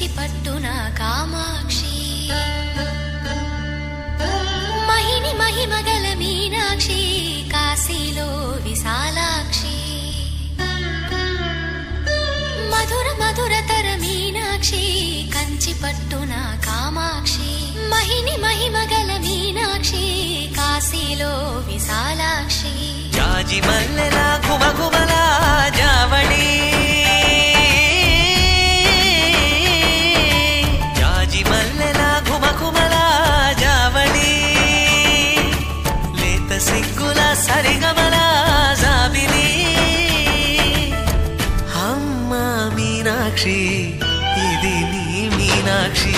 పట్టున కామాక్షి మహిని మహిమగల మీనాక్షి కాశీలో విశాలాక్షి మధుర మధురతర మీనాక్షి కంచి పట్టున కామాక్షి మహిని మహిమగల మీనాక్షి కాశీలో విశాలాక్షి జాజి మల్లెల ఘుమఘుమల జావళి జాజి మల్లెల ఘుమఘుమల జావళి లేత సిగ్గుల సరిగమల జాబిలి అమ్మ మీనాక్షి ఇది నీ మీనాక్షి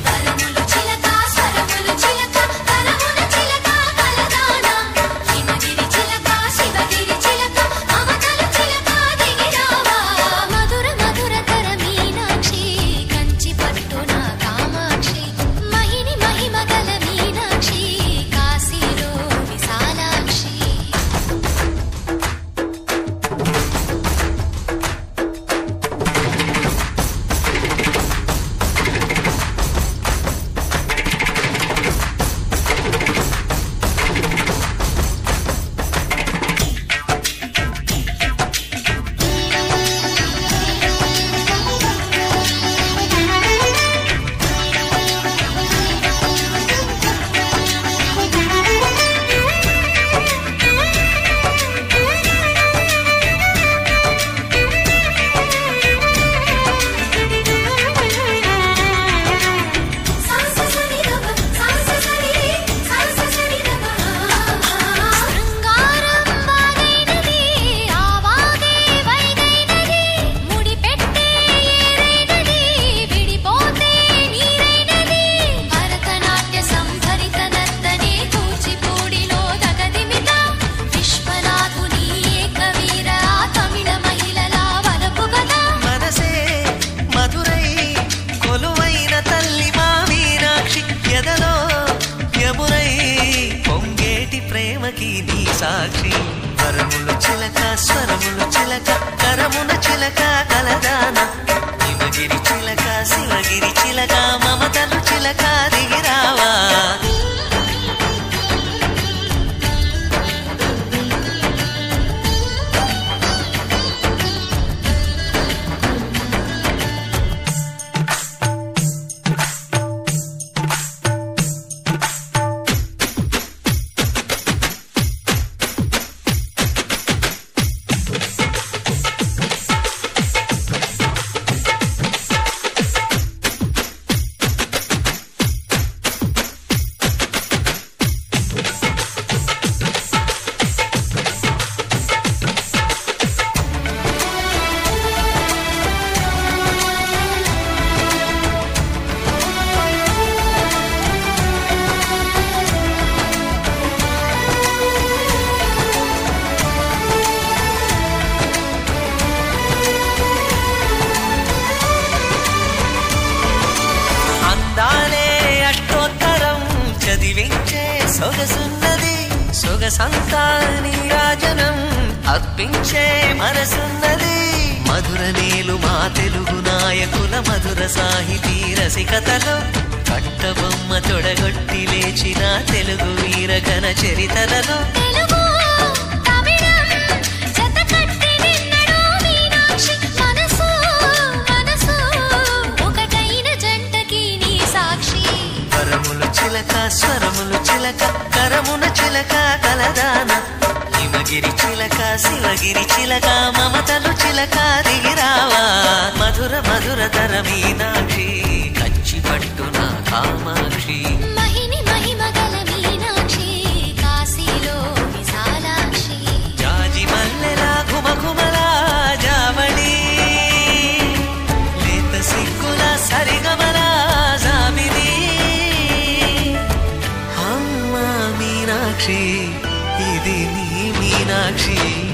సాక్షి వరములు చిలక స్వరములు చిలక కరమున చిలక కలదాన హిమగిరి చిలక శివగిరి చిలక మమతలు చిలక దిగిరావా సొగసున్నది సొగసంతా నీరాజనం అర్పించే మనసున్నది మధుర నేలు మా తెలుగు నాయకుల మధుర సాహితీ రసికతలో కట్టబొమ్మ తొడగొట్టి లేచిన తెలుగు వీరగణ చరితలలో చిలక స్వరములు చిలక కరమున చిలక కలదాన హిమగిరి చిలక శివగిరి చిలక మమతలు చిలక దిగిరావా మధుర మధురతర మీనాక్షి కంచి పట్టున కామాక్షి మహిని మహిమగల మీనాక్షి కాశీలో విశాలాక్షి జాజి మల్లెల ఘుమఘుమల జావళి లేత సిగ్గుల సరిగమల జాబిలి మీనాక్షి ఇది నీ మీనాక్షి